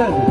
geldin.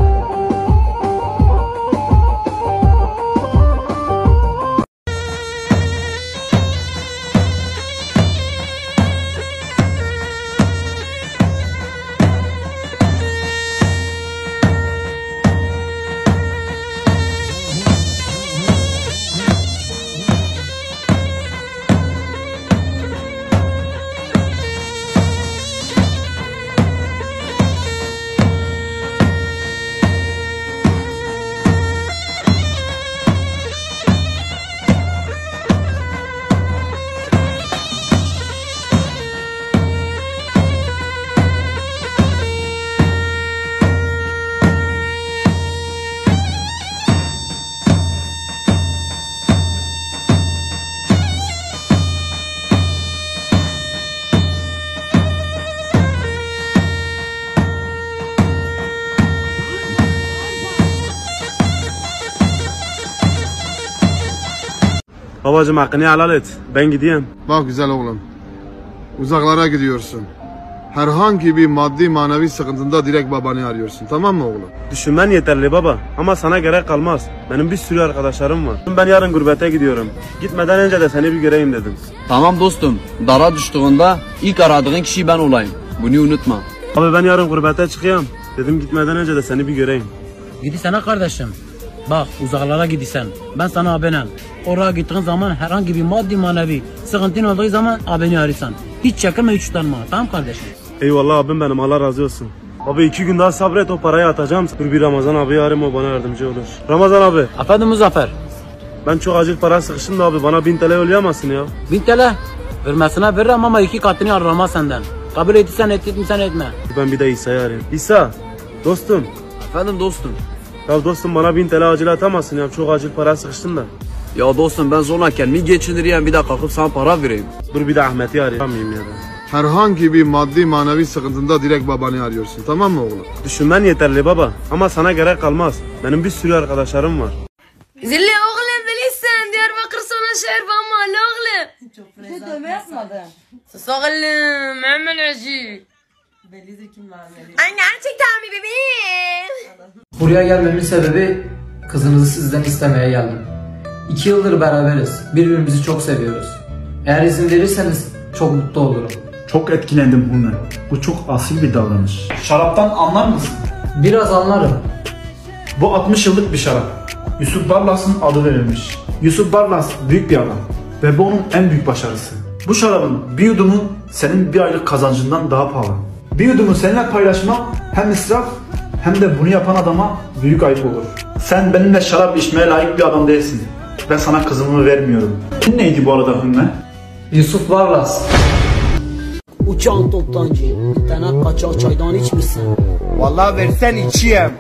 Babacım hakkını helal et. Ben gideyim. Bak güzel oğlum. Uzaklara gidiyorsun. Herhangi bir maddi manevi sıkıntında direkt babanı arıyorsun. Tamam mı oğlum? Düşünmen yeterli baba. Ama sana gerek kalmaz. Benim bir sürü arkadaşlarım var. Ben yarın gurbete gidiyorum. Gitmeden önce de seni bir göreyim dedim. Tamam dostum. Dara düştüğünde ilk aradığın kişi ben olayım. Bunu unutma. Abi ben yarın gurbete çıkıyorum. Dedim gitmeden önce de seni bir göreyim. Gidisene kardeşim. Bak uzaklara gidisen. Ben sana abonem. Oraya gittiğin zaman herhangi bir maddi manevi sıkıntın olduğu zaman abini arıyorsan. Hiç çekinme, hiç utanma. Tamam kardeşim? Eyvallah abim benim, Allah razı olsun. Abi 2 gün daha sabret, o parayı atacağım. Dur bir Ramazan abiyi arayayım, o bana yardımcı olur. Ramazan abi. Efendim Muzaffer. Ben çok acil para sıkıştım da abi, bana 1000 TL yollayamazsın ya. 1000 TL vermesine veririm ama 2 katını arama senden. Kabul etsen etmesen etme. Ben bir de İsa'yı arayayım. İsa, dostum. Efendim dostum. Ya dostum bana 1000 TL acil atamazsın ya, çok acil para sıkıştım da. Ya dostum ben zorla kendimi geçindireyim, bir de kalkıp sana para vereyim. Dur bir de Ahmet'i arayayım ya da. Herhangi bir maddi manevi sıkıntında direkt babanı arıyorsun. Tamam mı oğlum? Düşünmen yeterli baba. Ama sana gerek kalmaz. Benim bir sürü arkadaşlarım var. Zilli oğlum bilirsin. Diyarbakır sana şehir bammalı oğlum. Çok bir dövme yapmadı. Sus oğlum. Mehmet Acı. Bellidir kim vermeli. Ay gerçekten mi bebeğim? Buraya gelmemin sebebi kızınızı sizden istemeye geldim. 2 yıldır beraberiz. Birbirimizi çok seviyoruz. Eğer izin verirseniz çok mutlu olurum. Çok etkilendim Hunme. Bu çok asil bir davranış. Şaraptan anlar mısın? Biraz anlarım. Bu 60 yıllık bir şarap. Yusuf Barlas'ın adı verilmiş. Yusuf Barlas büyük bir adam ve bu onun en büyük başarısı. Bu şarabın bir yudumu senin bir aylık kazancından daha pahalı. Bir yudumu seninle paylaşmak hem israf hem de bunu yapan adama büyük ayıp olur. Sen benimle şarap içmeye layık bir adam değilsin. Ben sana kızımı vermiyorum. Kim neydi bu arada Hunme? Yusuf Barlas. Uçan toptancı. İnternet kaçak çaydan içmişsin. Vallahi versen içeyim.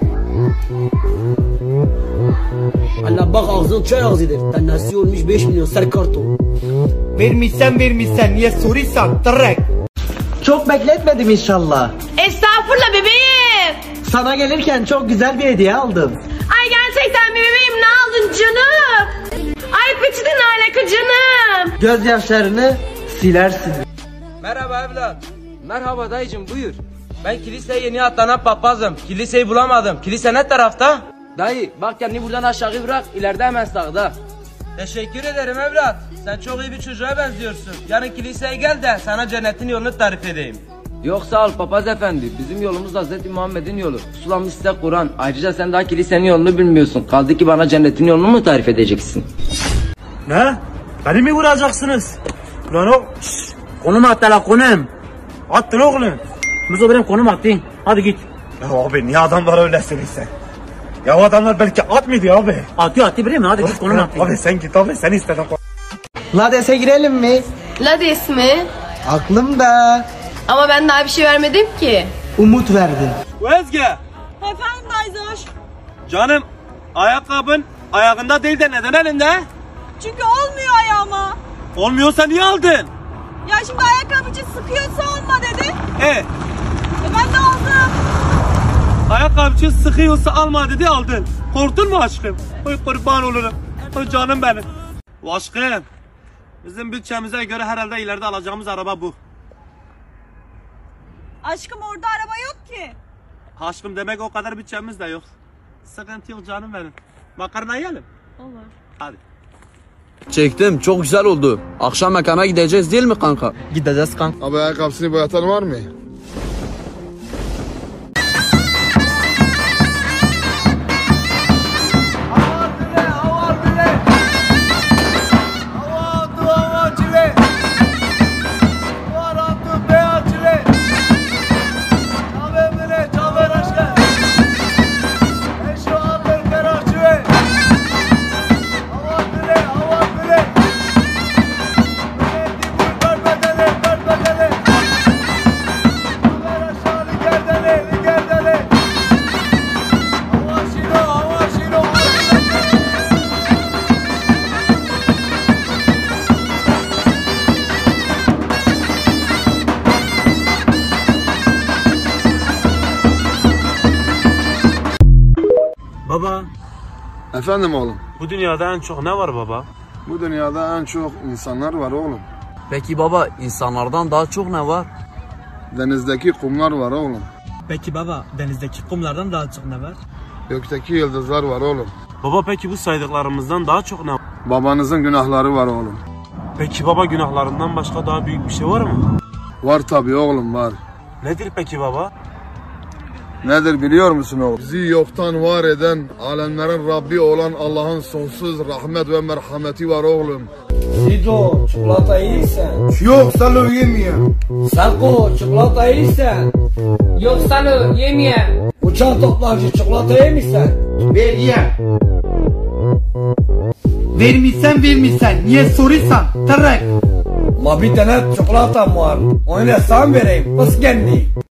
Allah bak ağzın çay ağzıdır. Tanesi olmuş 5 milyon ser karton. Vermişsen niye soruyorsan direkt. Çok bekletmedim inşallah. Estağfurullah bebeğim. Sana gelirken çok güzel bir hediye aldım. Ay gerçekten mi bebeğim, ne aldın canım? Ay peçete ne alaka canım? Gözyaşlarını silersin. Merhaba evlat. Merhaba dayıcım, buyur. Ben kiliseye yeni atlanan papazım. Kiliseyi bulamadım. Kilise ne tarafta? Dayı bak kendini buradan aşağı bırak, ileride hemen sağda. Teşekkür ederim evlat. Sen çok iyi bir çocuğa benziyorsun. Yarın kiliseye gel de sana cennetin yolunu tarif edeyim. Yok sağ ol papaz efendi, bizim yolumuz Hazreti Muhammed'in yolu. Sulamış size Kur'an. Ayrıca sen daha kilisenin yolunu bilmiyorsun. Kaldı ki bana cennetin yolunu mu tarif edeceksin? Ne? Beni mi vuracaksınız? Lan o... Konum at la konum. Attın oğlum. Muzo benim konum attın. Hadi git. Ya abi niye adamlar öyle söylüyorsun? Ya o adamlar belki at mıydı abi? Atıyor bileyim mi? Hadi git konum at. Abi sen git abi, sen istedin. Lades'e girelim mi? Lades mi? Aklımda. Ama ben daha bir şey vermedim ki. Umut verdin. Özge. Efendim Dayzoş. Canım, ayakkabın ayağında değil de neden elinde? Çünkü olmuyor ayağıma. Olmuyorsa niye aldın? Ya şimdi ayakkabıcı sıkıyorsa olma dedi. Ben de aldım. Ayakkabıcı sıkıyorsa alma dedi, aldın. Korktun mu aşkım? Oy kurban olurum. Oy canım benim. Aşkım, bizim bütçemize göre herhalde ileride alacağımız araba bu. Aşkım orada araba yok ki. Aşkım demek o kadar bütçemiz de yok. Sıkıntı yok canım benim. Makarna yiyelim. Olur. Hadi. Çektim, çok güzel oldu. Akşam mekana gideceğiz değil mi kanka? Gideceğiz kanka. Abi ayakkabısını boyatan var mı? Baba, Efendim oğlum. bu dünyada en çok ne var baba? Bu dünyada en çok insanlar var oğlum. Peki baba, insanlardan daha çok ne var? Denizdeki kumlar var oğlum. Peki baba, denizdeki kumlardan daha çok ne var? Gökteki yıldızlar var oğlum. Baba peki bu saydıklarımızdan daha çok ne var? Babanızın günahları var oğlum. Peki baba günahlarından başka daha büyük bir şey var mı? Var tabii oğlum var. Nedir peki baba? Nedir biliyor musun oğlum? Bizi yoktan var eden, alemlerin Rabbi olan Allah'ın sonsuz rahmet ve merhameti var oğlum. Sido, çikolata yiysen. Yok Salo yemiyorum. Sako, çikolata yiysen. Yok Salo yemeyeyim. Uçan toplayıcı çikolata yemişsen. Ver ye. Vermişsen, niye soruyorsan? Tırrek. Ma bir tane çikolatam var. Onu da sen vereyim. Pıs kendi.